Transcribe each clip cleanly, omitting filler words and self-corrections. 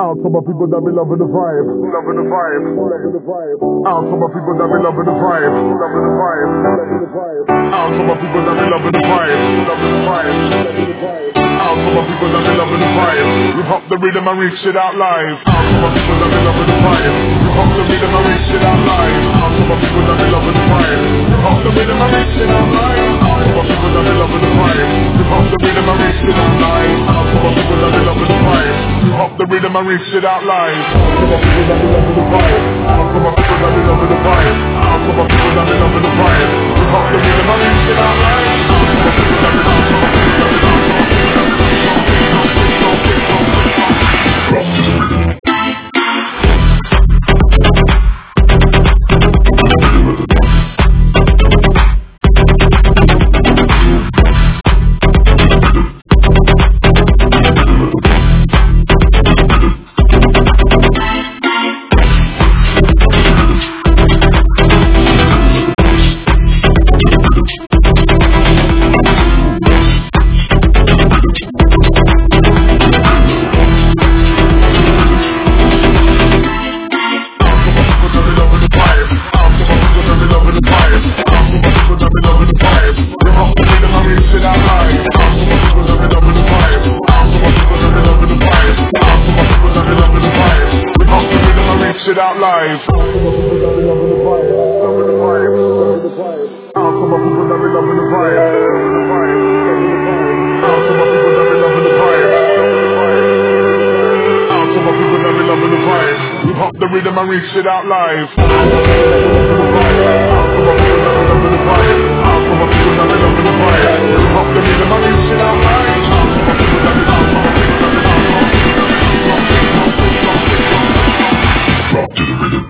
Out to my people that be loving the vibe, loving the vibe, loving the vibe. Out to my people that be loving the vibe, loving the vibe, loving the vibe. Out to my people that be loving the vibe, loving the vibe, loving the vibe. Out to my people that be loving the vibe. We hop the rhythm and reach it out live. Out to my people that be loving the vibe. We hop the rhythm and reach it out live. Out to my people that be loving the vibe. We hop the rhythm and reach it out live. Out to my people that be loving the vibe. We hop the rhythm and reach it out live. Out to my people that be loving the vibe. We hop the rhythm and reach it out live. Out to my people that be loving the vibe. Out to my people that be loving the vibe. Out to my people that be loving the vibe. We hop the rhythm and reach it out live. Out to my people that be loving the vibe. It out live. Out to my people that be loving the vibe, loving the vibe, loving the vibe. Out to my people that be loving the vibe, loving the vibe, loving the vibe. Out to my people that be loving the vibe, loving the vibe. Out to my people that be loving the vibe. We hop the rhythm and reach it out live. Out to my people that be loving the vibe, out to my people that be loving the vibe. Out to my people that be loving the vibe. We hop the rhythm and reach it out live. Out to my people that be loving the vibe. Rock to the rhythm.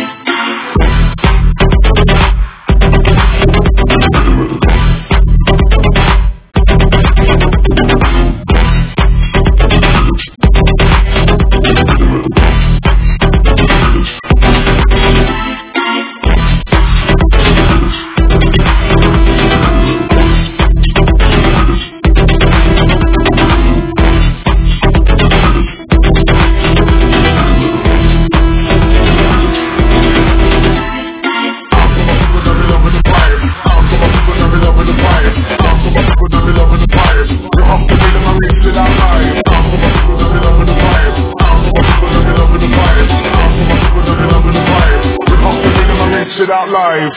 It out live.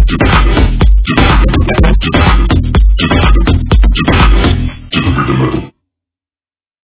To the rhythm.